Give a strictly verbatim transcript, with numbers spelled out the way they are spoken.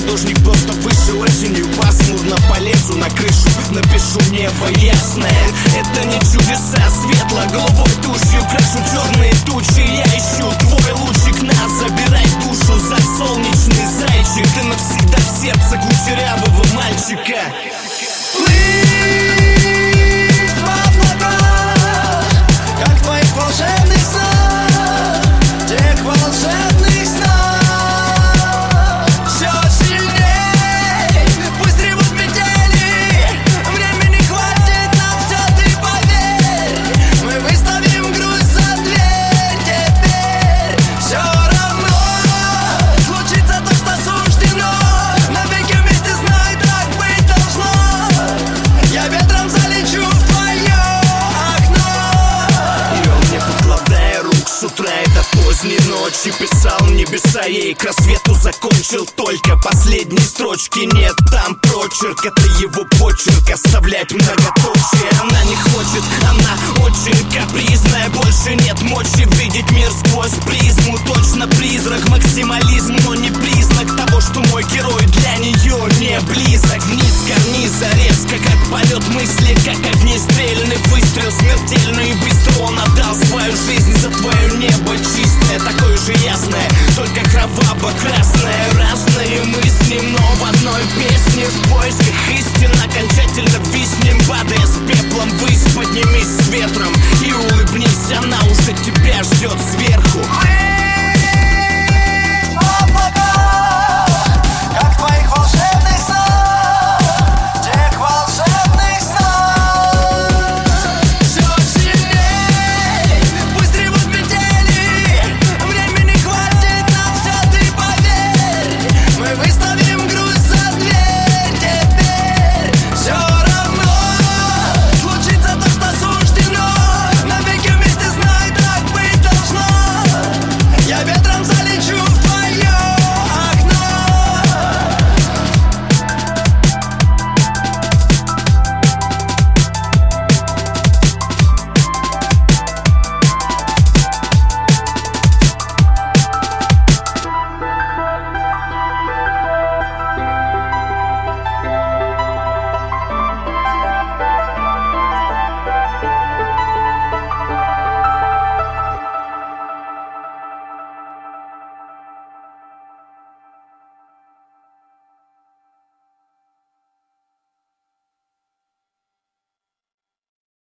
художник просто вышел осенью. Пасмурно полезу на крышу, напишу небо ясное. Это не чудеса, светло-голубой тушью крашу черные тучи. Я ищу твой лучик, на, забирай душу за солнечный зайчик. Ты навсегда в сердце кучерявого мальчика. Плыть в облаках, как в твоих волшебных снах, тех волшебных снах. Все сильней, пусть ревут метели, времени хватит нам все, ты поверь. Мы выставим грусть за дверь теперь. Все равно случится то, что суждено. Навеки вместе, знай, так быть должно. Я ветром залечу в твое окно. И он не покладая рук с утра и до поздней ночи писал небеса ей, к рассвету закончил только последние строчки. Нет, там прочерк, это его почерк, оставлять многоточие она не хочет. Она очень капризная, больше нет мочи видеть мир сквозь призму. Точно призрак, максимализм, но не признак того, что мой герой для нее не близок. Вниз карниза резко, как полет мысли, как огнестрельный выстрел, смертельный и быстро он отдал свою жизнь за твое небо чистое, такое же ясное, только кроваво-красное. Разные мысли, но в одной песне, в поисках истин окончательно виснем, падая с пеплом ввысь, поднимись с ветром и улыбнись, она уже тебя ждет, свет.